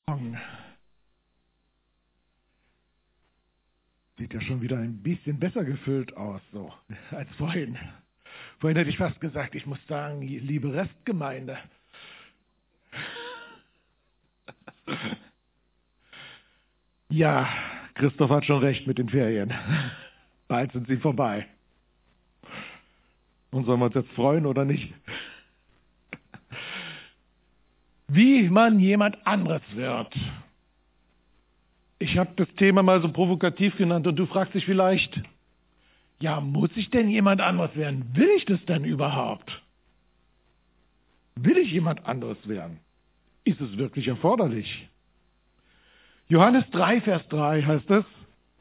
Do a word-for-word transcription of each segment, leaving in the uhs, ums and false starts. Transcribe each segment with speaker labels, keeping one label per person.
Speaker 1: Sieht ja schon wieder ein bisschen besser gefüllt aus, so als vorhin. Vorhin hätte ich fast gesagt, ich muss sagen, liebe Restgemeinde. Ja, Christoph hat schon recht mit den Ferien. Bald sind sie vorbei. Und sollen wir uns jetzt freuen oder nicht? Wie man jemand anderes wird. Ich habe das Thema mal so provokativ genannt und du fragst dich vielleicht, ja, muss ich denn jemand anderes werden? Will ich das denn überhaupt? Will ich jemand anderes werden? Ist es wirklich erforderlich? Johannes drei, Vers drei heißt es,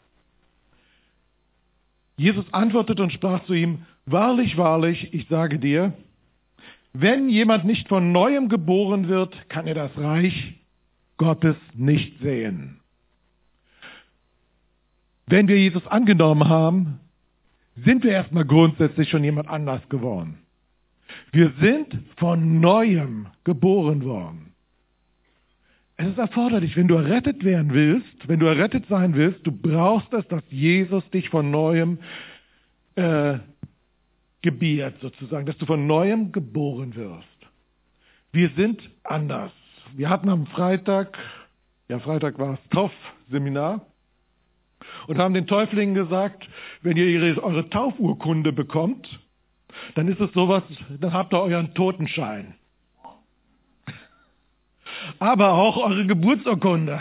Speaker 1: Jesus antwortete und sprach zu ihm, wahrlich, wahrlich, ich sage dir, wenn jemand nicht von Neuem geboren wird, kann er das Reich Gottes nicht sehen. Wenn wir Jesus angenommen haben, sind wir erstmal grundsätzlich schon jemand anders geworden. Wir sind von Neuem geboren worden. Es ist erforderlich, wenn du errettet werden willst, wenn du errettet sein willst, du brauchst es, dass Jesus dich von Neuem äh, gebiert, sozusagen, dass du von Neuem geboren wirst. Wir sind anders. Wir hatten am Freitag, ja Freitag war es Taufseminar, und haben den Täuflingen gesagt, wenn ihr ihre, eure Taufurkunde bekommt, dann ist es sowas, dann habt ihr euren Totenschein. Aber auch eure Geburtsurkunde.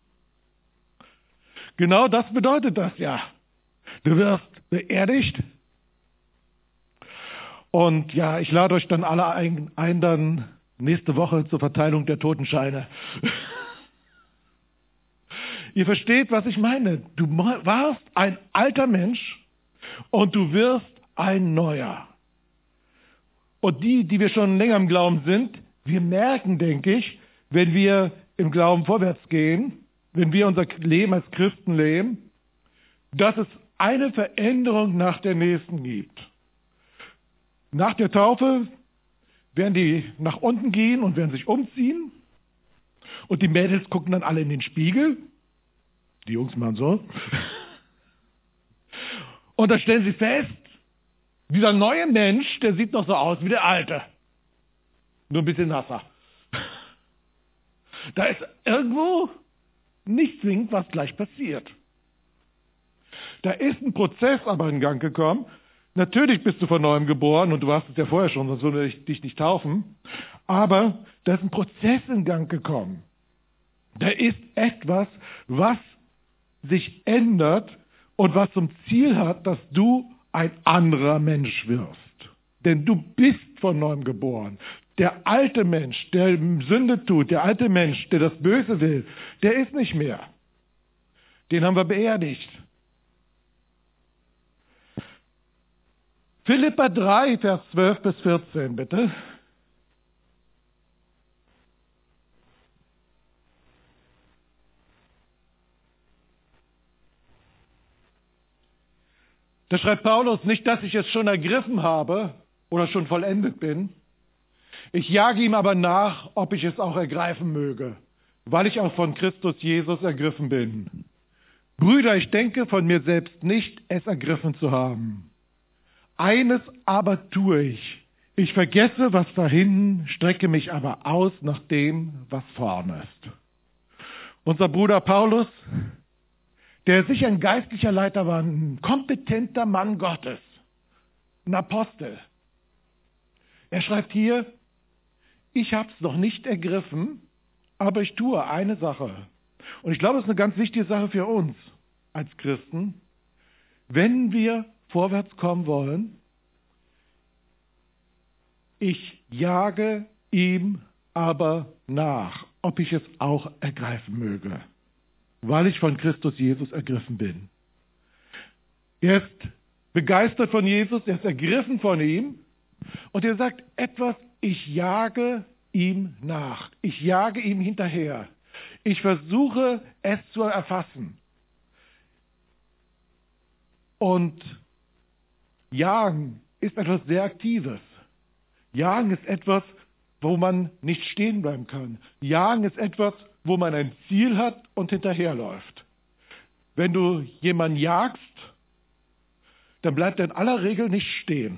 Speaker 1: Genau das bedeutet das ja. Du wirst beerdigt. Und ja, ich lade euch dann alle ein, ein dann nächste Woche zur Verteilung der Totenscheine. Ihr versteht, was ich meine. Du warst ein alter Mensch und du wirst ein neuer. Und die, die wir schon länger im Glauben sind, wir merken, denke ich, wenn wir im Glauben vorwärts gehen, wenn wir unser Leben als Christen leben, dass es eine Veränderung nach der nächsten gibt. Nach der Taufe werden die nach unten gehen und werden sich umziehen. Und die Mädels gucken dann alle in den Spiegel. Die Jungs machen so. Und da stellen sie fest, dieser neue Mensch, der sieht noch so aus wie der alte. Nur ein bisschen nasser. Da ist irgendwo nicht zwingend, was gleich passiert. Da ist ein Prozess aber in Gang gekommen. Natürlich bist du von Neuem geboren und du warst es ja vorher schon, sonst würde ich dich nicht taufen. Aber da ist ein Prozess in Gang gekommen. Da ist etwas, was sich ändert und was zum Ziel hat, dass du ein anderer Mensch wirst. Denn du bist von Neuem geboren. Der alte Mensch, der Sünde tut, der alte Mensch, der das Böse will, der ist nicht mehr. Den haben wir beerdigt. Philipper drei, Vers zwölf bis vierzehn, bitte. Da schreibt Paulus, nicht, dass ich es schon ergriffen habe oder schon vollendet bin. Ich jage ihm aber nach, ob ich es auch ergreifen möge, weil ich auch von Christus Jesus ergriffen bin. Brüder, ich denke von mir selbst nicht, es ergriffen zu haben. Eines aber tue ich. Ich vergesse, was da hinten, strecke mich aber aus nach dem, was vorne ist. Unser Bruder Paulus, der sicher ein geistlicher Leiter war, ein kompetenter Mann Gottes, ein Apostel. Er schreibt hier, ich habe es noch nicht ergriffen, aber ich tue eine Sache. Und ich glaube, es ist eine ganz wichtige Sache für uns als Christen. Wenn wir vorwärts kommen wollen, ich jage ihm aber nach, ob ich es auch ergreifen möge, weil ich von Christus Jesus ergriffen bin. Er ist begeistert von Jesus, er ist ergriffen von ihm und er sagt etwas, ich jage ihm nach, ich jage ihm hinterher, ich versuche es zu erfassen. Und Jagen ist etwas sehr Aktives. Jagen ist etwas, wo man nicht stehen bleiben kann. Jagen ist etwas, wo man ein Ziel hat und hinterherläuft. Wenn du jemanden jagst, dann bleibt er in aller Regel nicht stehen,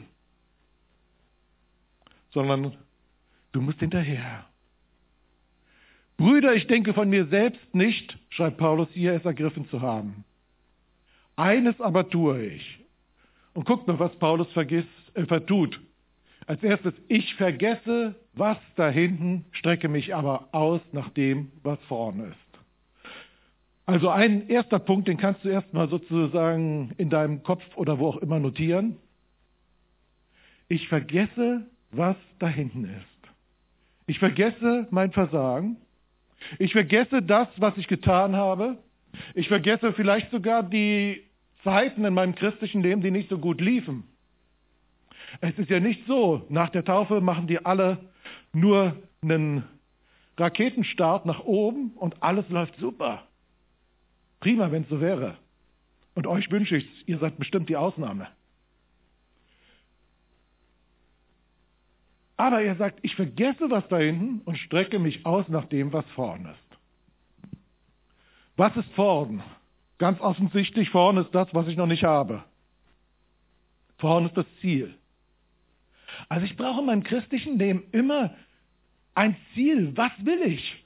Speaker 1: sondern du musst hinterher. Brüder, ich denke von mir selbst nicht, schreibt Paulus hier, es ergriffen zu haben. Eines aber tue ich. Und guckt mal, was Paulus vergisst, äh, vertut. Als erstes, ich vergesse, was da hinten, strecke mich aber aus nach dem, was vorne ist. Also ein erster Punkt, den kannst du erstmal sozusagen in deinem Kopf oder wo auch immer notieren. Ich vergesse, was da hinten ist. Ich vergesse mein Versagen. Ich vergesse das, was ich getan habe. Ich vergesse vielleicht sogar die Zeiten in meinem christlichen Leben, die nicht so gut liefen. Es ist ja nicht so, nach der Taufe machen die alle nur einen Raketenstart nach oben und alles läuft super. Prima, wenn es so wäre. Und euch wünsche ich es, ihr seid bestimmt die Ausnahme. Aber er sagt, ich vergesse was da hinten und strecke mich aus nach dem, was vorne ist. Was ist vorne? Ganz offensichtlich, vorne ist das, was ich noch nicht habe. Vorne ist das Ziel. Also ich brauche in meinem christlichen Leben immer ein Ziel. Was will ich?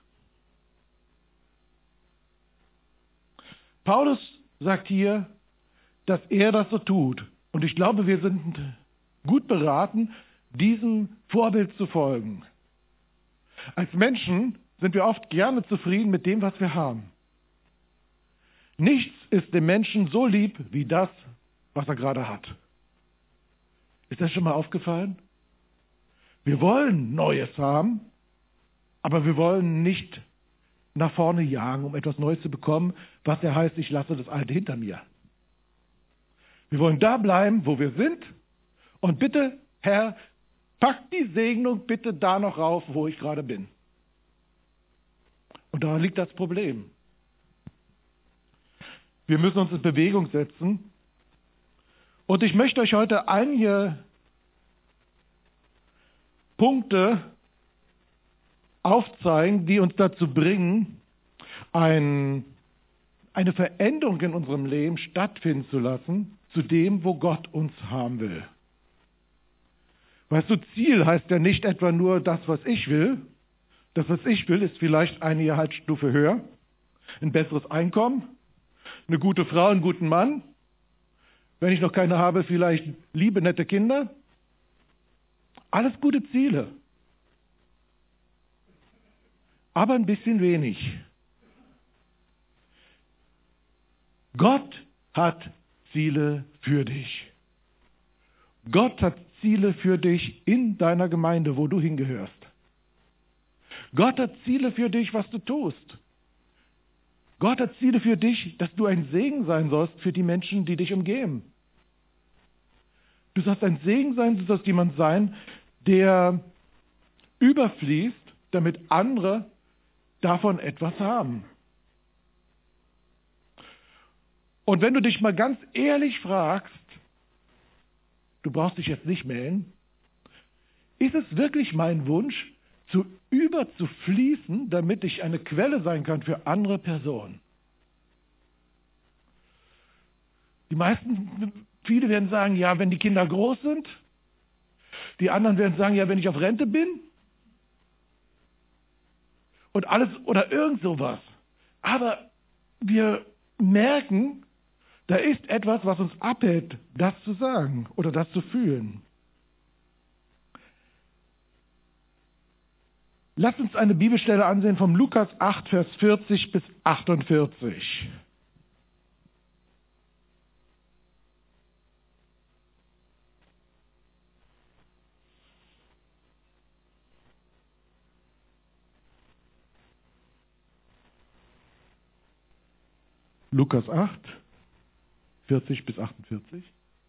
Speaker 1: Paulus sagt hier, dass er das so tut. Und ich glaube, wir sind gut beraten, diesem Vorbild zu folgen. Als Menschen sind wir oft gerne zufrieden mit dem, was wir haben. Nichts ist dem Menschen so lieb wie das, was er gerade hat. Ist das schon mal aufgefallen? Wir wollen Neues haben, aber wir wollen nicht nach vorne jagen, um etwas Neues zu bekommen, was ja heißt, ich lasse das Alte hinter mir. Wir wollen da bleiben, wo wir sind. Und bitte, Herr, pack die Segnung bitte da noch rauf, wo ich gerade bin. Und da liegt das Problem. Wir müssen uns in Bewegung setzen. Und ich möchte euch heute einige Punkte aufzeigen, die uns dazu bringen, ein, eine Veränderung in unserem Leben stattfinden zu lassen, zu dem, wo Gott uns haben will. Weißt du, Ziel heißt ja nicht etwa nur das, was ich will. Das, was ich will, ist vielleicht eine Gehaltsstufe höher, ein besseres Einkommen, eine gute Frau, einen guten Mann. Wenn ich noch keine habe, vielleicht liebe, nette Kinder. Alles gute Ziele. Aber ein bisschen wenig. Gott hat Ziele für dich. Gott hat Ziele für dich in deiner Gemeinde, wo du hingehörst. Gott hat Ziele für dich, was du tust. Gott hat Ziele für dich, dass du ein Segen sein sollst für die Menschen, die dich umgeben. Du sollst ein Segen sein, du sollst jemand sein, der überfließt, damit andere davon etwas haben. Und wenn du dich mal ganz ehrlich fragst, du brauchst dich jetzt nicht melden, ist es wirklich mein Wunsch, zu überzufließen, damit ich eine Quelle sein kann für andere Personen? Die meisten, viele werden sagen, ja, wenn die Kinder groß sind. Die anderen werden sagen, ja, wenn ich auf Rente bin. Und alles oder irgend sowas. Aber wir merken, da ist etwas, was uns abhält, das zu sagen oder das zu fühlen. Lasst uns eine Bibelstelle ansehen vom Lukas acht, Vers vierzig bis achtundvierzig. Lukas acht, vierzig bis achtundvierzig.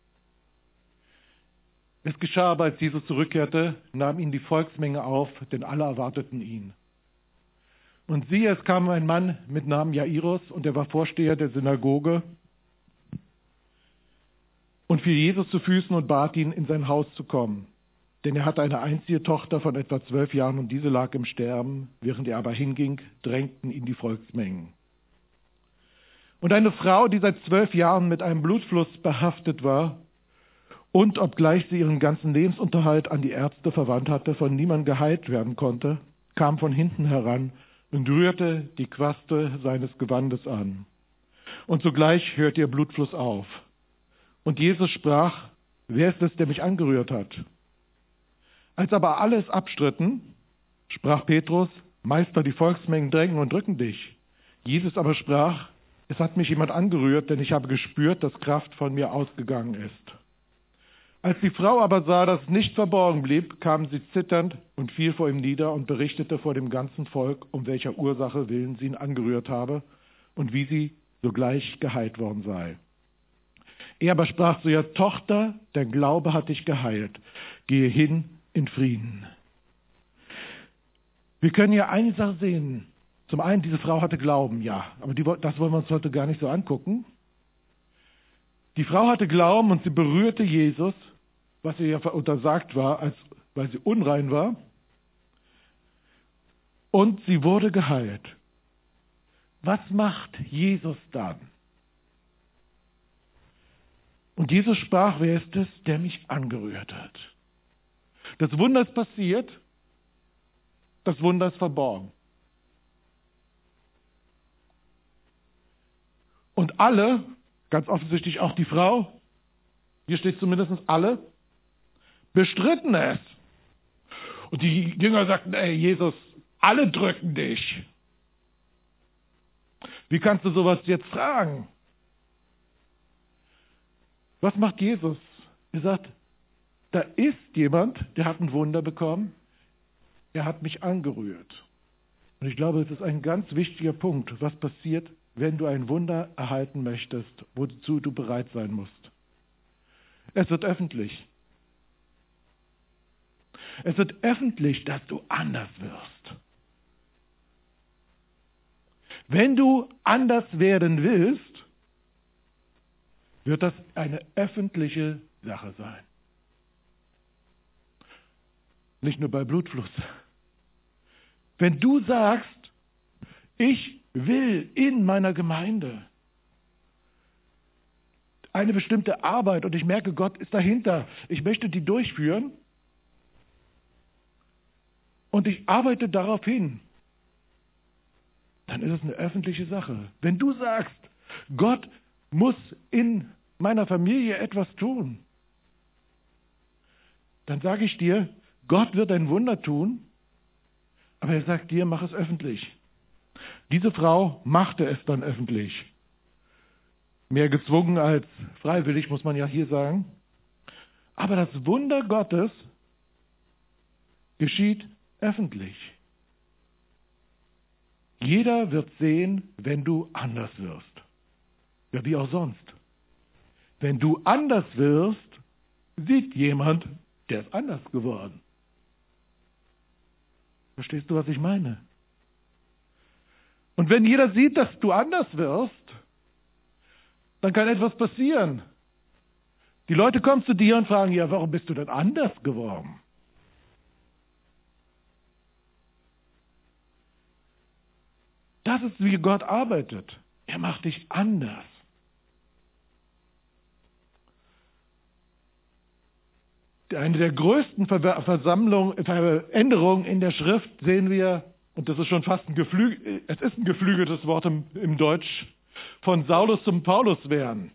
Speaker 1: Es geschah aber, als Jesus zurückkehrte, nahm ihn die Volksmenge auf, denn alle erwarteten ihn. Und siehe, es kam ein Mann mit Namen Jairus, und er war Vorsteher der Synagoge, und fiel Jesus zu Füßen und bat ihn, in sein Haus zu kommen. denn er hatte eine einzige Tochter von etwa zwölf Jahren und diese lag im Sterben. Während er aber hinging, drängten ihn die Volksmengen. Und eine Frau, die seit zwölf Jahren mit einem Blutfluss behaftet war und, obgleich sie ihren ganzen Lebensunterhalt an die Ärzte verwandt hatte, von niemandem geheilt werden konnte, kam von hinten heran und rührte die Quaste seines Gewandes an. Und sogleich hörte ihr Blutfluss auf. Und Jesus sprach: Wer ist es, der mich angerührt hat? Als aber alle es abstritten, sprach Petrus: Meister, die Volksmengen drängen und drücken dich. Jesus aber sprach: Es hat mich jemand angerührt, denn ich habe gespürt, dass Kraft von mir ausgegangen ist. Als die Frau aber sah, dass es nicht verborgen blieb, kam sie zitternd und fiel vor ihm nieder und berichtete vor dem ganzen Volk, um welcher Ursache willen sie ihn angerührt habe und wie sie sogleich geheilt worden sei. Er aber sprach zu ihr: Tochter, der Glaube hat dich geheilt. Gehe hin in Frieden. Wir können hier eine Sache sehen. Zum einen, diese Frau hatte Glauben, ja, aber die, das wollen wir uns heute gar nicht so angucken. Die Frau hatte Glauben und sie berührte Jesus, was ihr ja untersagt war, als, weil sie unrein war. Und sie wurde geheilt. Was macht Jesus dann? Und Jesus sprach: Wer ist es, der mich angerührt hat? Das Wunder ist passiert, das Wunder ist verborgen. Und alle, ganz offensichtlich auch die Frau, hier steht zumindest alle, bestritten es. Und die Jünger sagten: Ey, Jesus, alle drücken dich. Wie kannst du sowas jetzt fragen? Was macht Jesus? Er sagt: Da ist jemand, der hat ein Wunder bekommen. Er hat mich angerührt. Und ich glaube, es ist ein ganz wichtiger Punkt, was passiert, wenn du ein Wunder erhalten möchtest, wozu du bereit sein musst. Es wird öffentlich. Es wird öffentlich, dass du anders wirst. Wenn du anders werden willst, wird das eine öffentliche Sache sein. Nicht nur bei Blutfluss. Wenn du sagst: Ich will in meiner Gemeinde eine bestimmte Arbeit und ich merke, Gott ist dahinter, ich möchte die durchführen und ich arbeite darauf hin, dann ist es eine öffentliche Sache. Wenn du sagst, Gott muss in meiner Familie etwas tun, dann sage ich dir, Gott wird ein Wunder tun, aber er sagt dir, mach es öffentlich. Diese Frau machte es dann öffentlich. Mehr gezwungen als freiwillig, muss man ja hier sagen. Aber das Wunder Gottes geschieht öffentlich. Jeder wird sehen, wenn du anders wirst. Ja, wie auch sonst. Wenn du anders wirst, sieht jemand, der ist anders geworden. Verstehst du, was ich meine? Und wenn jeder sieht, dass du anders wirst, dann kann etwas passieren. Die Leute kommen zu dir und fragen: Ja, warum bist du denn anders geworden? Das ist, wie Gott arbeitet. Er macht dich anders. Eine der größten Versammlungen, Veränderungen in der Schrift sehen wir, und das ist schon fast ein Geflügel, es ist ein geflügeltes Wort im, im Deutsch, von Saulus zum Paulus werden.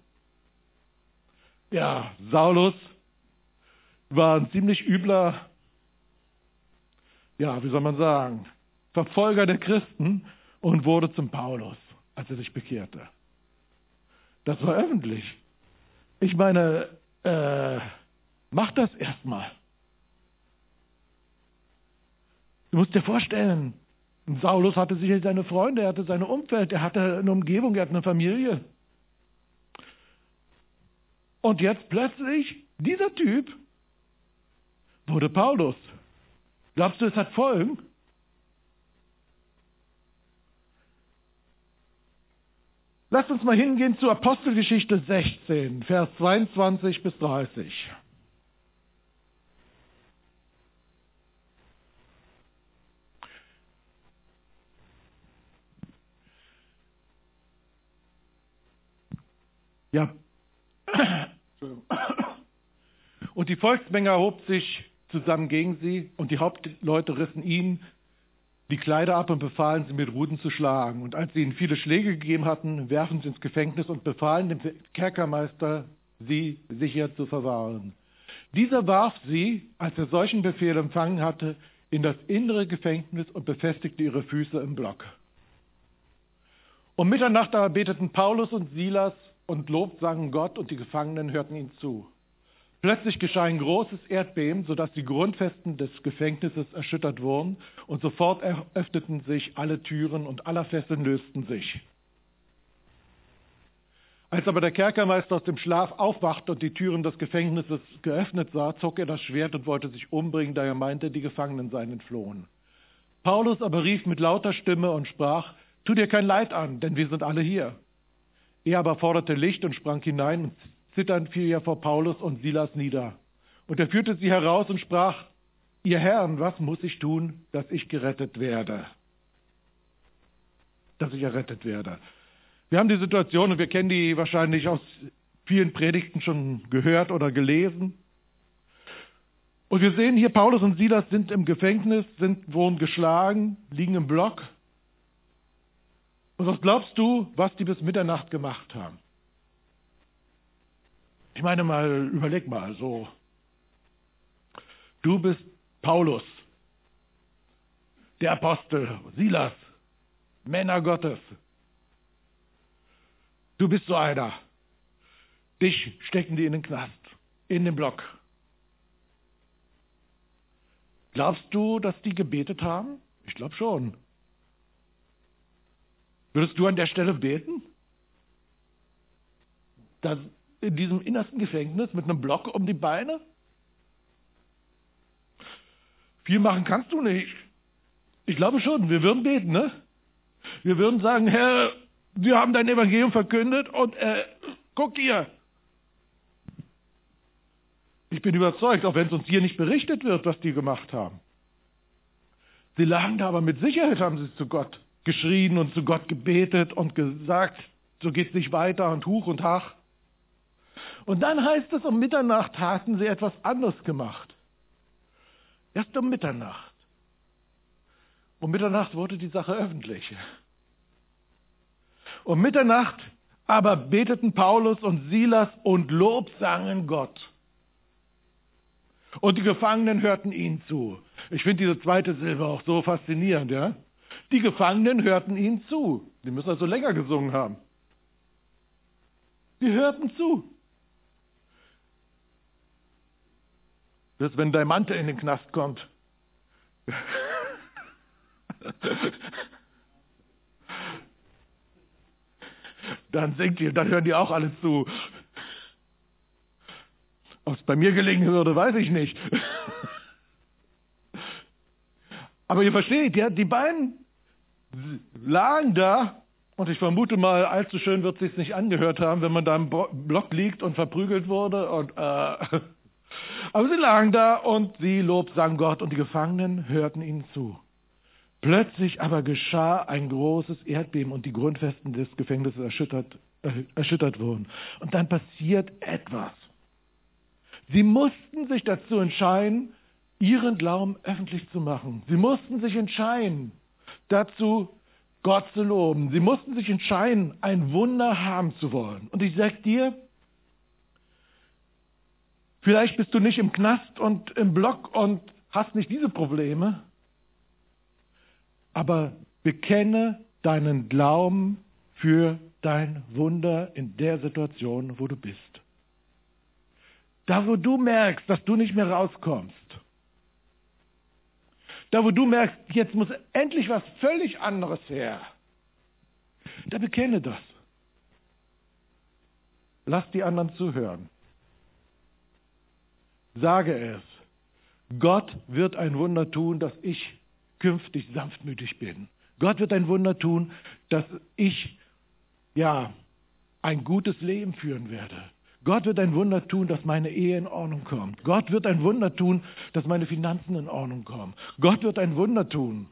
Speaker 1: Ja, Saulus war ein ziemlich übler, ja, wie soll man sagen, Verfolger der Christen und wurde zum Paulus, als er sich bekehrte. Das war öffentlich. Ich meine, äh, mach das erstmal. Du musst dir vorstellen, Saulus hatte sicher seine Freunde, er hatte sein Umfeld, er hatte eine Umgebung, er hatte eine Familie. Und jetzt plötzlich, dieser Typ wurde Paulus. Glaubst du, es hat Folgen? Lasst uns mal hingehen zu Apostelgeschichte sechzehn, Vers zweiundzwanzig bis dreißig. Ja. Und die Volksmenge erhob sich zusammen gegen sie, und die Hauptleute rissen ihnen die Kleider ab und befahlen sie, mit Ruten zu schlagen. Und als sie ihnen viele Schläge gegeben hatten, werfen sie ins Gefängnis und befahlen dem Kerkermeister, sie sicher zu verwahren. Dieser warf sie, als er solchen Befehl empfangen hatte, in das innere Gefängnis und befestigte ihre Füße im Block. Um Mitternacht aber beteten Paulus und Silas und lobsangen Gott, und die Gefangenen hörten ihnen zu. Plötzlich geschah ein großes Erdbeben, sodass die Grundfesten des Gefängnisses erschüttert wurden, und sofort öffneten sich alle Türen und aller Fesseln lösten sich. Als aber der Kerkermeister aus dem Schlaf aufwachte und die Türen des Gefängnisses geöffnet sah, zog er das Schwert und wollte sich umbringen, da er meinte, die Gefangenen seien entflohen. Paulus aber rief mit lauter Stimme und sprach: Tu dir kein Leid an, denn wir sind alle hier. Er aber forderte Licht und sprang hinein, und zitternd fiel er vor Paulus und Silas nieder. Und er führte sie heraus und sprach: Ihr Herren, was muss ich tun, dass ich gerettet werde? Dass ich errettet werde. Wir haben die Situation, und wir kennen die wahrscheinlich aus vielen Predigten schon gehört oder gelesen. Und wir sehen hier, Paulus und Silas sind im Gefängnis, sind, wurden geschlagen, liegen im Block. Und was glaubst du, was die bis Mitternacht gemacht haben? Ich meine mal, überleg mal so. Du bist Paulus, der Apostel, Silas, Männer Gottes. Du bist so einer. Dich stecken die in den Knast, in den Block. Glaubst du, dass die gebetet haben? Ich glaube schon. Würdest du an der Stelle beten? Das in diesem innersten Gefängnis mit einem Block um die Beine? Viel machen kannst du nicht. Ich glaube schon, wir würden beten, ne? Wir würden sagen: Herr, wir haben dein Evangelium verkündet und äh, guck hier. Ich bin überzeugt, auch wenn es uns hier nicht berichtet wird, was die gemacht haben. Sie lagen da, aber mit Sicherheit haben sie zu Gott geschrien und zu Gott gebetet und gesagt, so geht's nicht weiter und huch und hach. Und dann heißt es, um Mitternacht hatten sie etwas anderes gemacht. Erst um Mitternacht. Um Mitternacht wurde die Sache öffentlich. Um Mitternacht aber beteten Paulus und Silas und lobsangen Gott. Und die Gefangenen hörten ihnen zu. Ich finde diese zweite Silbe auch so faszinierend, ja? Die Gefangenen hörten ihnen zu. Die müssen also länger gesungen haben. Die hörten zu. Das ist, wenn dein Mantel in den Knast kommt. Dann singt die, dann hören die auch alle zu. Ob es bei mir gelingen würde, weiß ich nicht. Aber ihr versteht, ja, die beiden lagen da, und ich vermute mal, allzu schön wird es sich nicht angehört haben, wenn man da im Block liegt und verprügelt wurde. Und, äh, aber sie lagen da und sie lobsangen Gott, und die Gefangenen hörten ihnen zu. Plötzlich aber geschah ein großes Erdbeben, und die Grundfesten des Gefängnisses erschüttert, äh, erschüttert wurden. Und dann passiert etwas. Sie mussten sich dazu entscheiden, ihren Glauben öffentlich zu machen. Sie mussten sich entscheiden, dazu Gott zu loben. Sie mussten sich entscheiden, ein Wunder haben zu wollen. Und ich sage dir, vielleicht bist du nicht im Knast und im Block und hast nicht diese Probleme, aber bekenne deinen Glauben für dein Wunder in der Situation, wo du bist. Da, wo du merkst, dass du nicht mehr rauskommst. Da, wo du merkst, jetzt muss endlich was völlig anderes her. Da bekenne das. Lass die anderen zuhören. Sage es. Gott wird ein Wunder tun, dass ich künftig sanftmütig bin. Gott wird ein Wunder tun, dass ich, ja, ein gutes Leben führen werde. Gott wird ein Wunder tun, dass meine Ehe in Ordnung kommt. Gott wird ein Wunder tun, dass meine Finanzen in Ordnung kommen. Gott wird ein Wunder tun.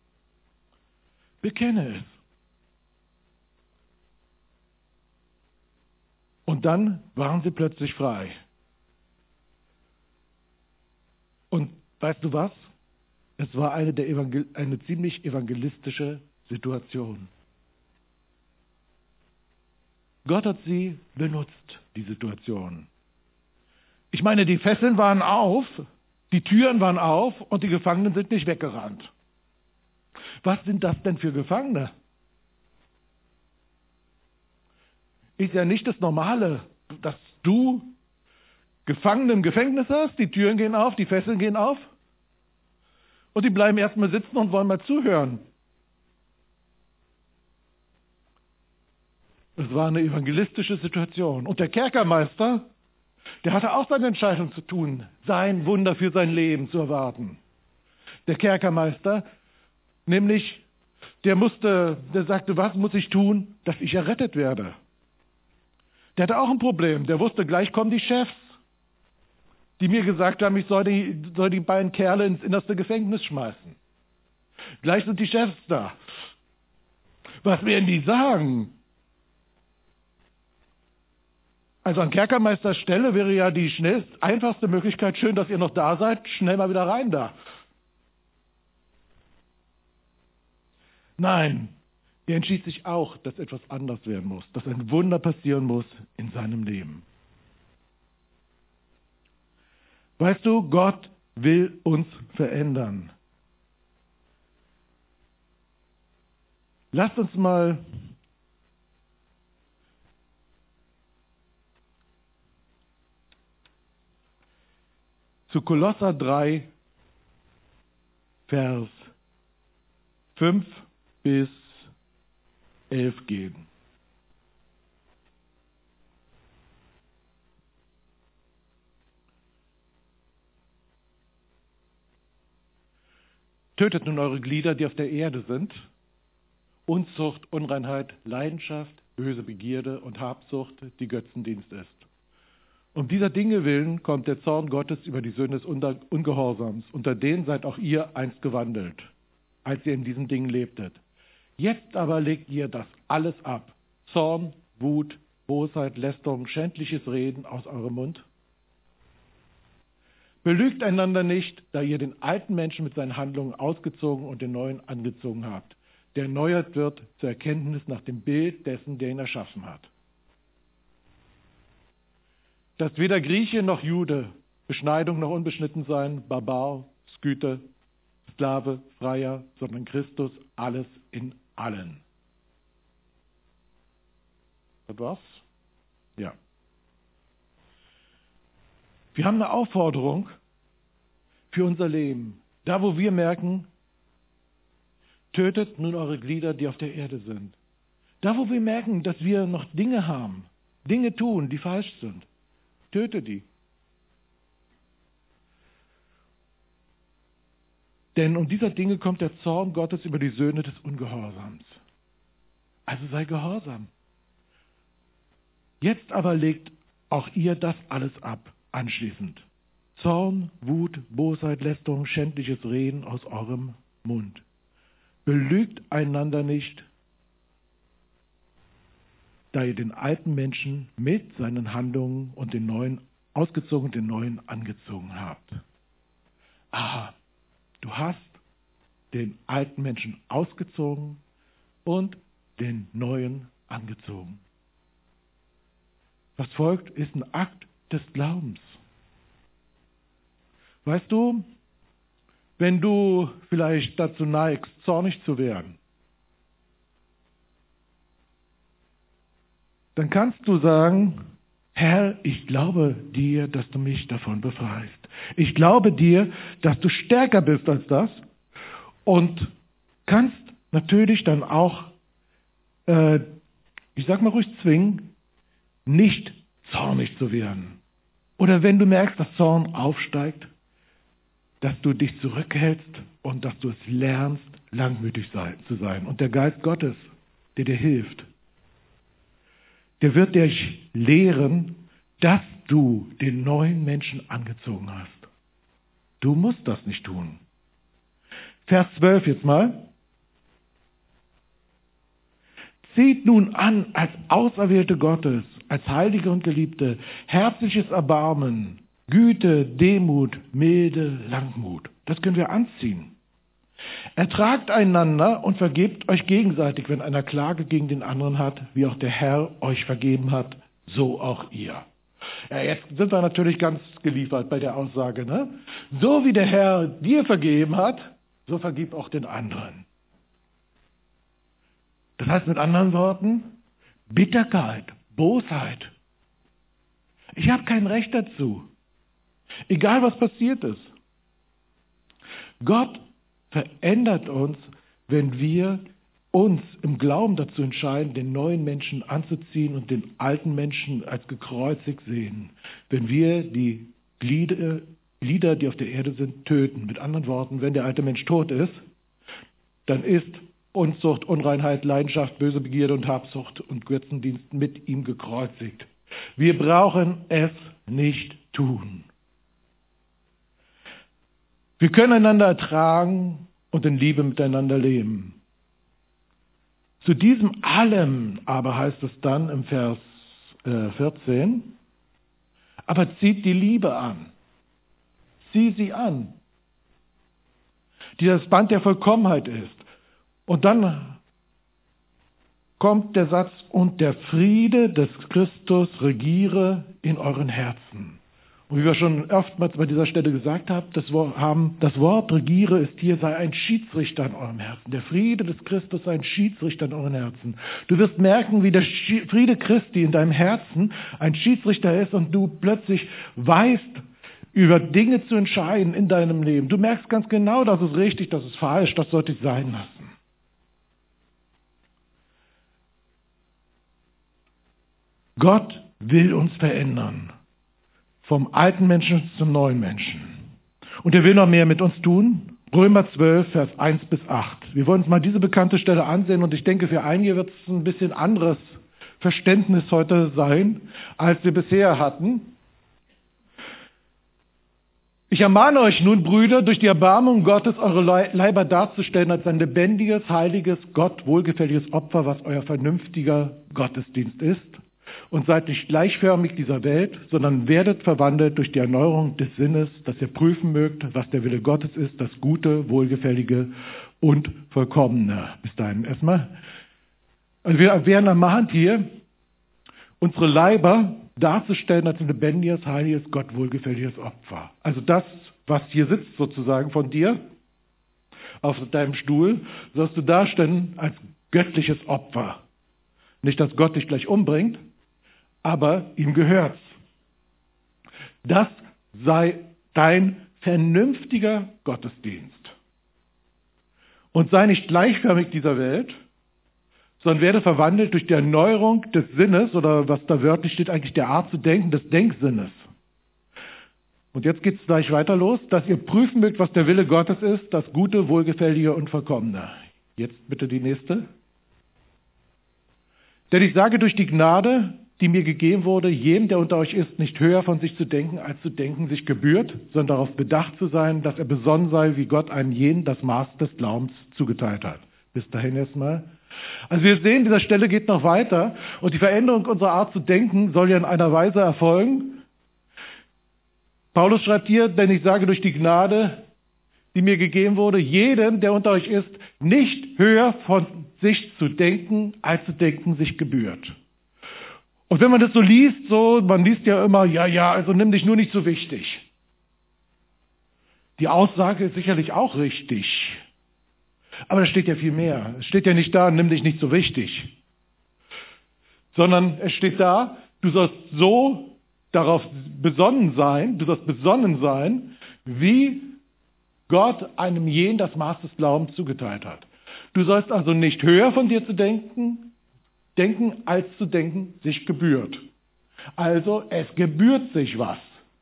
Speaker 1: Bekenne es. Und dann waren sie plötzlich frei. Und weißt du was? Es war eine, der Evangel- eine ziemlich evangelistische Situation. Gott hat sie benutzt, die Situation. Ich meine, die Fesseln waren auf, die Türen waren auf und die Gefangenen sind nicht weggerannt. Was sind das denn für Gefangene? Ist ja nicht das Normale, dass du Gefangene im Gefängnis hast, die Türen gehen auf, die Fesseln gehen auf und die bleiben erstmal sitzen und wollen mal zuhören. Es war eine evangelistische Situation. Und der Kerkermeister, der hatte auch seine Entscheidung zu tun, sein Wunder für sein Leben zu erwarten. Der Kerkermeister, nämlich, der musste, der sagte, was muss ich tun, dass ich errettet werde? Der hatte auch ein Problem. Der wusste, gleich kommen die Chefs, die mir gesagt haben, ich soll die, soll die beiden Kerle ins innerste Gefängnis schmeißen. Gleich sind die Chefs da. Was werden die sagen? Also an Kerkermeisters Stelle wäre ja die schnellst, einfachste Möglichkeit, schön, dass ihr noch da seid, schnell mal wieder rein da. Nein, er entschied sich auch, dass etwas anders werden muss, dass ein Wunder passieren muss in seinem Leben. Weißt du, Gott will uns verändern. Lasst uns mal zu Kolosser drei, Vers fünf bis elf gehen. Tötet nun eure Glieder, die auf der Erde sind: Unzucht, Unreinheit, Leidenschaft, böse Begierde und Habsucht, die Götzendienst ist. Um dieser Dinge willen kommt der Zorn Gottes über die Söhne des Ungehorsams. Unter denen seid auch ihr einst gewandelt, als ihr in diesen Dingen lebtet. Jetzt aber legt ihr das alles ab: Zorn, Wut, Bosheit, Lästerung, schändliches Reden aus eurem Mund. Belügt einander nicht, da ihr den alten Menschen mit seinen Handlungen ausgezogen und den neuen angezogen habt, der erneuert wird zur Erkenntnis nach dem Bild dessen, der ihn erschaffen hat. Dass weder Grieche noch Jude, Beschneidung noch unbeschnitten sein, Barbar, Skythe, Sklave, Freier, sondern Christus, alles in allen. Das war's? Ja. Wir haben eine Aufforderung für unser Leben. Da, wo wir merken, tötet nun eure Glieder, die auf der Erde sind. Da, wo wir merken, dass wir noch Dinge haben, Dinge tun, die falsch sind, töte die. Denn um dieser Dinge kommt der Zorn Gottes über die Söhne des Ungehorsams. Also sei gehorsam. Jetzt aber legt auch ihr das alles ab, anschließend. Zorn, Wut, Bosheit, Lästerung, schändliches Reden aus eurem Mund. Belügt einander nicht, da ihr den alten Menschen mit seinen Handlungen und den neuen ausgezogen und den neuen angezogen habt. Aha, du hast den alten Menschen ausgezogen und den neuen angezogen. Was folgt, ist ein Akt des Glaubens. Weißt du, wenn du vielleicht dazu neigst, zornig zu werden, dann kannst du sagen: Herr, ich glaube dir, dass du mich davon befreist. Ich glaube dir, dass du stärker bist als das, und kannst natürlich dann auch, äh, ich sag mal ruhig zwingen, nicht zornig zu werden. Oder wenn du merkst, dass Zorn aufsteigt, dass du dich zurückhältst und dass du es lernst, langmütig sei, zu sein. Und der Geist Gottes, der dir hilft, der wird dich lehren, dass du den neuen Menschen angezogen hast. Du musst das nicht tun. Vers zwölf jetzt mal. Zieht nun an als Auserwählte Gottes als Heilige und Geliebte, herzliches Erbarmen, Güte, Demut, Milde, Langmut. Das können wir anziehen. Ertragt einander und vergebt euch gegenseitig, wenn einer Klage gegen den anderen hat, wie auch der Herr euch vergeben hat, so auch ihr. Ja, jetzt sind wir natürlich ganz geliefert bei der Aussage, ne? So wie der Herr dir vergeben hat, so vergib auch den anderen. Das heißt mit anderen Worten, Bitterkeit, Bosheit. Ich habe kein Recht dazu. Egal was passiert ist. Gott verändert uns, wenn wir uns im Glauben dazu entscheiden, den neuen Menschen anzuziehen und den alten Menschen als gekreuzigt sehen. Wenn wir die Glieder, Glieder, die auf der Erde sind, töten. Mit anderen Worten, wenn der alte Mensch tot ist, dann ist Unzucht, Unreinheit, Leidenschaft, böse Begierde und Habsucht und Götzendienst mit ihm gekreuzigt. Wir brauchen es nicht tun. Wir können einander ertragen und in Liebe miteinander leben. Zu diesem allem aber heißt es dann im Vers äh, vierzehn, aber zieht die Liebe an. Zieh sie an, die das Band der Vollkommenheit ist. Und dann kommt der Satz, und der Friede des Christus regiere in euren Herzen. Und wie wir schon oftmals bei dieser Stelle gesagt haben, das haben, das Wort regiere ist hier, sei ein Schiedsrichter in eurem Herzen. Der Friede des Christus sei ein Schiedsrichter in euren Herzen. Du wirst merken, wie der Friede Christi in deinem Herzen ein Schiedsrichter ist und du plötzlich weißt, über Dinge zu entscheiden in deinem Leben. Du merkst ganz genau, das ist richtig, das ist falsch, das sollte ich sein lassen. Gott will uns verändern. Vom alten Menschen zum neuen Menschen. Und er will noch mehr mit uns tun. Römer zwölf, Vers eins bis acht. Wir wollen uns mal diese bekannte Stelle ansehen und ich denke, für einige wird es ein bisschen anderes Verständnis heute sein, als wir bisher hatten. Ich ermahne euch nun, Brüder, durch die Erbarmung Gottes eure Leiber darzustellen als ein lebendiges, heiliges, Gott wohlgefälliges Opfer, was euer vernünftiger Gottesdienst ist. Und seid nicht gleichförmig dieser Welt, sondern werdet verwandelt durch die Erneuerung des Sinnes, dass ihr prüfen mögt, was der Wille Gottes ist, das Gute, Wohlgefällige und Vollkommene. Bis dahin erstmal. Also wir werden ermahnt hier, unsere Leiber darzustellen als ein lebendiges, heiliges, Gott wohlgefälliges Opfer. Also das, was hier sitzt sozusagen von dir, auf deinem Stuhl, sollst du darstellen als göttliches Opfer. Nicht, dass Gott dich gleich umbringt, aber ihm gehört's. Das sei dein vernünftiger Gottesdienst. Und sei nicht gleichförmig dieser Welt, sondern werde verwandelt durch die Erneuerung des Sinnes, oder was da wörtlich steht, eigentlich der Art zu denken, des Denksinnes. Und jetzt geht's gleich weiter los, dass ihr prüfen mögt, was der Wille Gottes ist, das Gute, Wohlgefällige und Vollkommene. Jetzt bitte die nächste. Denn ich sage durch die Gnade, die mir gegeben wurde, jedem, der unter euch ist, nicht höher von sich zu denken, als zu denken sich gebührt, sondern darauf bedacht zu sein, dass er besonnen sei, wie Gott einem jeden das Maß des Glaubens zugeteilt hat. Bis dahin erstmal. Also wir sehen, dieser Stelle geht noch weiter und die Veränderung unserer Art zu denken soll ja in einer Weise erfolgen. Paulus schreibt hier, denn ich sage durch die Gnade, die mir gegeben wurde, jedem, der unter euch ist, nicht höher von sich zu denken, als zu denken sich gebührt. Und wenn man das so liest, so, man liest ja immer, ja, ja, also nimm dich nur nicht so wichtig. Die Aussage ist sicherlich auch richtig. Aber da steht ja viel mehr. Es steht ja nicht da, nimm dich nicht so wichtig. Sondern es steht da, du sollst so darauf besonnen sein, du sollst besonnen sein, wie Gott einem jeden das Maß des Glaubens zugeteilt hat. Du sollst also nicht höher von dir zu denken, denken, als zu denken sich gebührt. Also es gebührt sich was.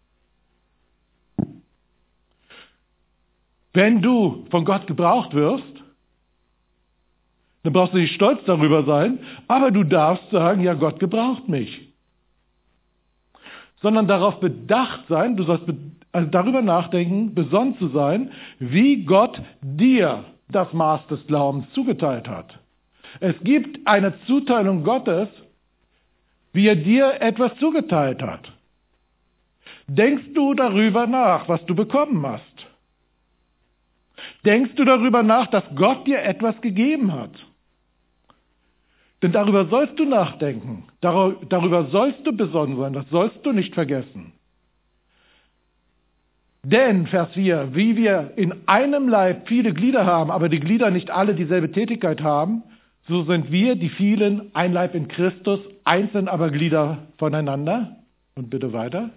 Speaker 1: Wenn du von Gott gebraucht wirst, dann brauchst du nicht stolz darüber sein, aber du darfst sagen, ja, Gott gebraucht mich. Sondern darauf bedacht sein, du sollst also darüber nachdenken, besonnen zu sein, wie Gott dir das Maß des Glaubens zugeteilt hat. Es gibt eine Zuteilung Gottes, wie er dir etwas zugeteilt hat? Denkst du darüber nach, was du bekommen hast? Denkst du darüber nach, dass Gott dir etwas gegeben hat? Denn darüber sollst du nachdenken, darüber sollst du besonnen sein, das sollst du nicht vergessen. Denn, Vers vier, wie wir in einem Leib viele Glieder haben, aber die Glieder nicht alle dieselbe Tätigkeit haben, so sind wir, die vielen, ein Leib in Christus, einzeln aber Glieder voneinander. Und bitte weiter.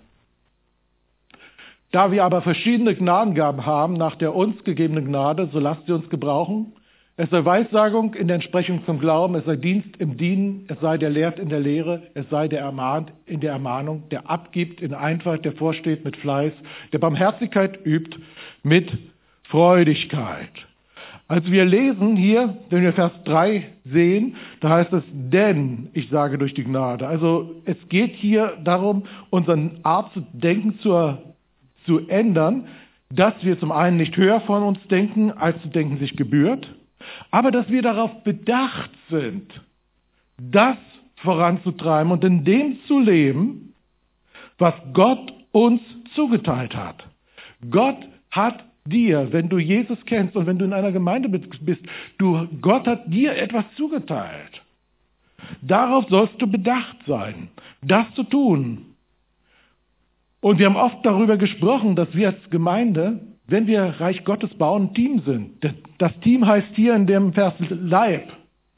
Speaker 1: Da wir aber verschiedene Gnadengaben haben, nach der uns gegebenen Gnade, so lasst sie uns gebrauchen. Es sei Weissagung in der Entsprechung zum Glauben, es sei Dienst im Dienen, es sei der lehrt in der Lehre, es sei der ermahnt in der Ermahnung, der abgibt in Einfalt, der vorsteht mit Fleiß, der Barmherzigkeit übt mit Freudigkeit. Also wir lesen hier, wenn wir Vers drei sehen, da heißt es, denn ich sage durch die Gnade. Also es geht hier darum, unseren Art zu denken zu, zu ändern, dass wir zum einen nicht höher von uns denken, als zu denken sich gebührt, aber dass wir darauf bedacht sind, das voranzutreiben und in dem zu leben, was Gott uns zugeteilt hat. Gott hat dir, wenn du Jesus kennst und wenn du in einer Gemeinde bist, du, Gott hat dir etwas zugeteilt. Darauf sollst du bedacht sein, das zu tun. Und wir haben oft darüber gesprochen, dass wir als Gemeinde, wenn wir Reich Gottes bauen, ein Team sind. Das Team heißt hier in dem Vers Leib.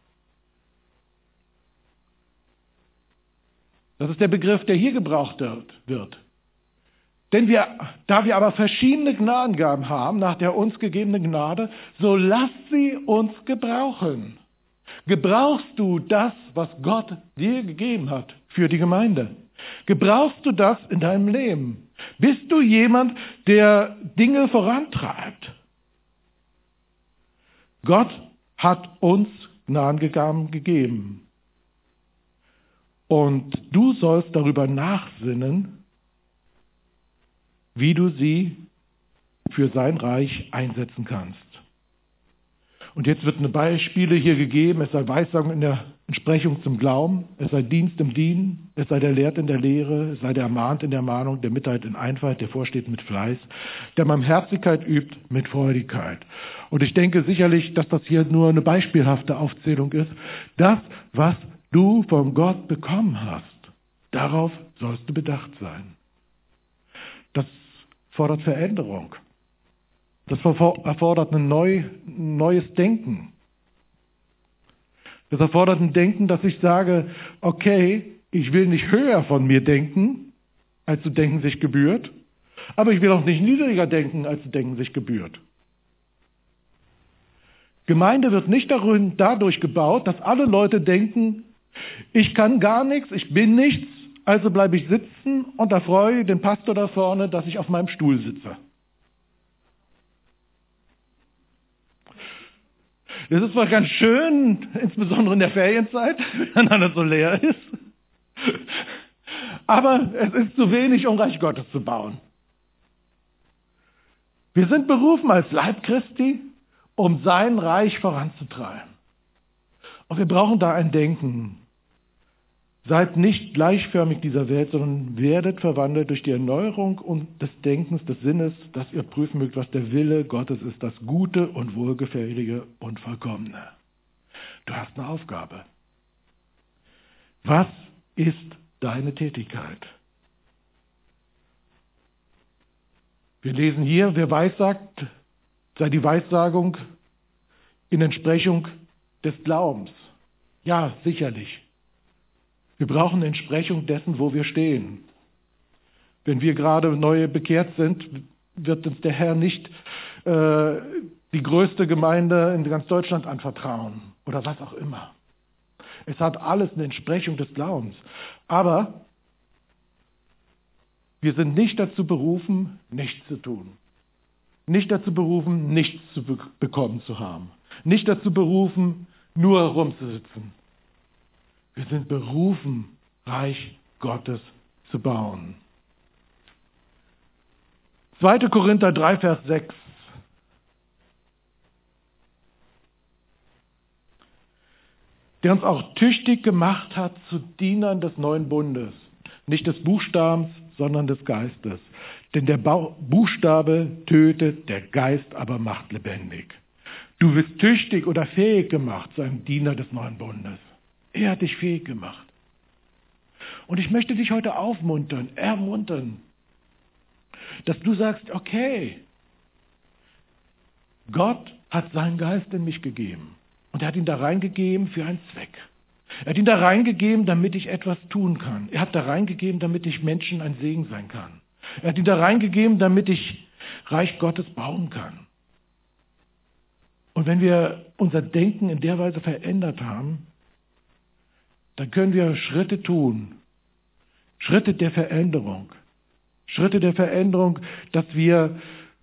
Speaker 1: Das ist der Begriff, der hier gebraucht wird. Denn wir, da wir aber verschiedene Gnadengaben haben, nach der uns gegebenen Gnade, so lass sie uns gebrauchen. Gebrauchst du das, was Gott dir gegeben hat für die Gemeinde? Gebrauchst du das in deinem Leben? Bist du jemand, der Dinge vorantreibt? Gott hat uns Gnadengaben gegeben. Und du sollst darüber nachsinnen, wie du sie für sein Reich einsetzen kannst. Und jetzt wird eine Beispiele hier gegeben, es sei Weissagung in der Entsprechung zum Glauben, es sei Dienst im Dienen, es sei der lehrt in der Lehre, es sei der ermahnt in der Ermahnung, der mitteilt in Einfalt, der vorsteht mit Fleiß, der Barmherzigkeit übt mit Freudigkeit. Und ich denke sicherlich, dass das hier nur eine beispielhafte Aufzählung ist. Das, was du von Gott bekommen hast, darauf sollst du bedacht sein. Das fordert Veränderung. Das erfordert ein neu, neues Denken. Das erfordert ein Denken, dass ich sage, okay, ich will nicht höher von mir denken, als zu denken sich gebührt, aber ich will auch nicht niedriger denken, als zu denken sich gebührt. Gemeinde wird nicht dadurch gebaut, dass alle Leute denken, ich kann gar nichts, ich bin nichts, also bleibe ich sitzen und erfreue den Pastor da vorne, dass ich auf meinem Stuhl sitze. Das ist zwar ganz schön, insbesondere in der Ferienzeit, wenn alles so leer ist, aber es ist zu wenig, um Reich Gottes zu bauen. Wir sind berufen als Leib Christi, um sein Reich voranzutreiben. Und wir brauchen da ein Denken. Seid nicht gleichförmig dieser Welt, sondern werdet verwandelt durch die Erneuerung des Denkens, des Sinnes, dass ihr prüfen mögt, was der Wille Gottes ist, das Gute und Wohlgefällige und Vollkommene. Du hast eine Aufgabe. Was ist deine Tätigkeit? Wir lesen hier, wer weissagt, sei die Weissagung in Entsprechung des Glaubens. Ja, sicherlich. Wir brauchen eine Entsprechung dessen, wo wir stehen. Wenn wir gerade neu bekehrt sind, wird uns der Herr nicht äh, die größte Gemeinde in ganz Deutschland anvertrauen oder was auch immer. Es hat alles eine Entsprechung des Glaubens. Aber wir sind nicht dazu berufen, nichts zu tun. Nicht dazu berufen, nichts zu be- bekommen zu haben. Nicht dazu berufen, nur rumzusitzen. Wir sind berufen, Reich Gottes zu bauen. zweiter Korinther drei, Vers sechs. der uns auch tüchtig gemacht hat zu Dienern des neuen Bundes. Nicht des Buchstabens, sondern des Geistes. Denn der Buchstabe tötet, der Geist aber macht lebendig. Du bist tüchtig oder fähig gemacht zu einem Diener des neuen Bundes. Er hat dich fähig gemacht. Und ich möchte dich heute aufmuntern, ermuntern, dass du sagst, okay, Gott hat seinen Geist in mich gegeben. Und er hat ihn da reingegeben für einen Zweck. Er hat ihn da reingegeben, damit ich etwas tun kann. Er hat da reingegeben, damit ich Menschen ein Segen sein kann. Er hat ihn da reingegeben, damit ich Reich Gottes bauen kann. Und wenn wir unser Denken in der Weise verändert haben, dann können wir Schritte tun. Schritte der Veränderung. Schritte der Veränderung, dass wir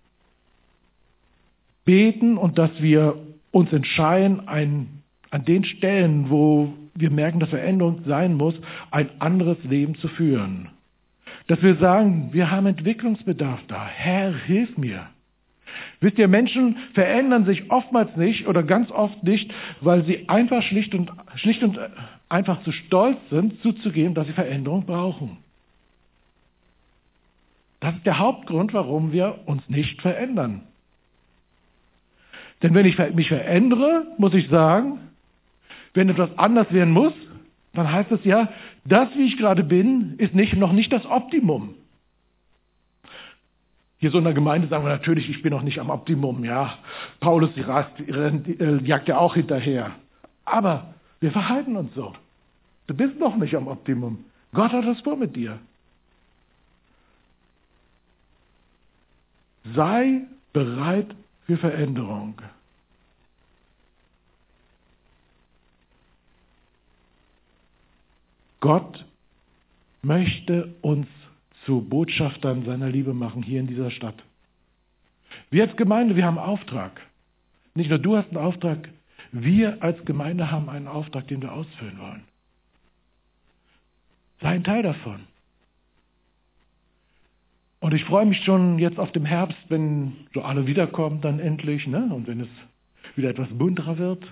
Speaker 1: beten und dass wir uns entscheiden, ein, an den Stellen, wo wir merken, dass Veränderung sein muss, ein anderes Leben zu führen. Dass wir sagen, wir haben Entwicklungsbedarf da. Herr, hilf mir. Wisst ihr, Menschen verändern sich oftmals nicht oder ganz oft nicht, weil sie einfach schlicht und, schlicht und einfach zu stolz sind, zuzugeben, dass sie Veränderung brauchen. Das ist der Hauptgrund, warum wir uns nicht verändern. Denn wenn ich mich verändere, muss ich sagen, wenn etwas anders werden muss, dann heißt es ja, das, wie ich gerade bin, ist nicht, noch nicht das Optimum. Hier so in der Gemeinde sagen wir natürlich, ich bin noch nicht am Optimum. Ja, Paulus die rast, äh, jagt ja auch hinterher. Aber wir verhalten uns so. Du bist noch nicht am Optimum. Gott hat das vor mit dir. Sei bereit für Veränderung. Gott möchte uns zu Botschaftern seiner Liebe machen hier in dieser Stadt. Wir als Gemeinde, wir haben einen Auftrag. Nicht nur du hast einen Auftrag, wir als Gemeinde haben einen Auftrag, den wir ausfüllen wollen. Sei ein Teil davon. Und ich freue mich schon jetzt auf den Herbst, wenn so alle wiederkommen dann endlich, ne? Und wenn es wieder etwas bunterer wird.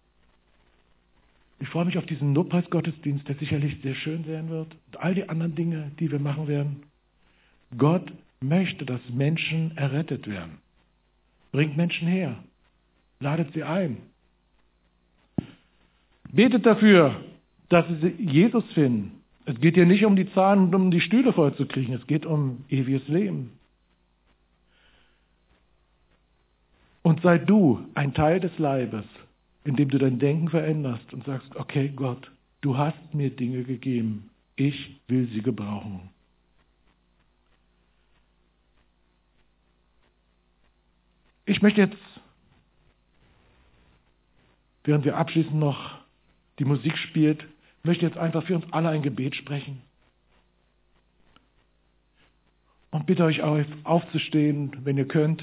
Speaker 1: Ich freue mich auf diesen Lobpreisgottesdienst, der sicherlich sehr schön sein wird. Und all die anderen Dinge, die wir machen werden. Gott möchte, dass Menschen errettet werden. Bringt Menschen her. Ladet sie ein. Betet dafür, dass sie Jesus finden. Es geht hier nicht um die Zahlen und um die Stühle voll zu kriegen. Es geht um ewiges Leben. Und sei du ein Teil des Leibes, indem du dein Denken veränderst und sagst, okay Gott, du hast mir Dinge gegeben. Ich will sie gebrauchen. Ich möchte jetzt, während wir abschließend noch die Musik spielt, möchte jetzt einfach für uns alle ein Gebet sprechen. Und bitte euch auf, aufzustehen, wenn ihr könnt.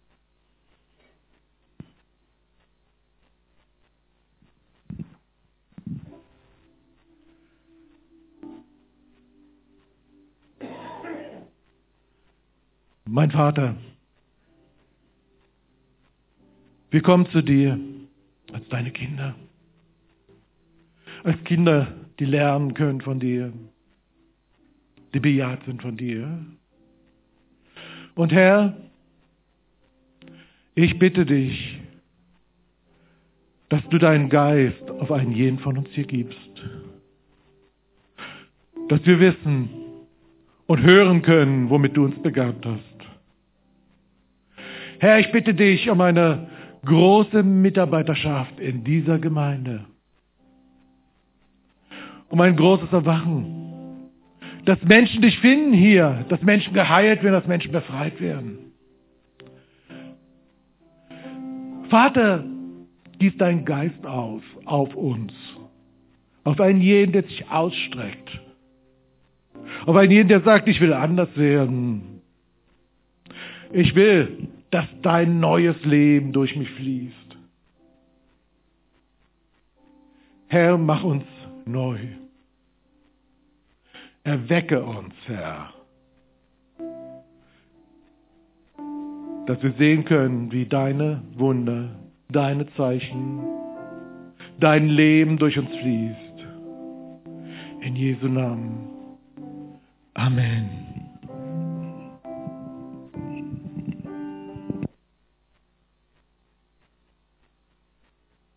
Speaker 1: Mein Vater, wir kommen zu dir als deine Kinder. Als Kinder, die lernen können von dir, die bejaht sind von dir. Und Herr, ich bitte dich, dass du deinen Geist auf einen jeden von uns hier gibst. Dass wir wissen und hören können, womit du uns begabt hast. Herr, ich bitte dich um eine große Mitarbeiterschaft in dieser Gemeinde. Um ein großes Erwachen. Dass Menschen dich finden hier, dass Menschen geheilt werden, dass Menschen befreit werden. Vater, gieß deinen Geist aus auf uns. Auf einen jeden, der sich ausstreckt. Auf einen jeden, der sagt, ich will anders werden. Ich will, dass dein neues Leben durch mich fließt. Herr, mach uns neu. Erwecke uns, Herr. Dass wir sehen können, wie deine Wunder, deine Zeichen, dein Leben durch uns fließt. In Jesu Namen. Amen.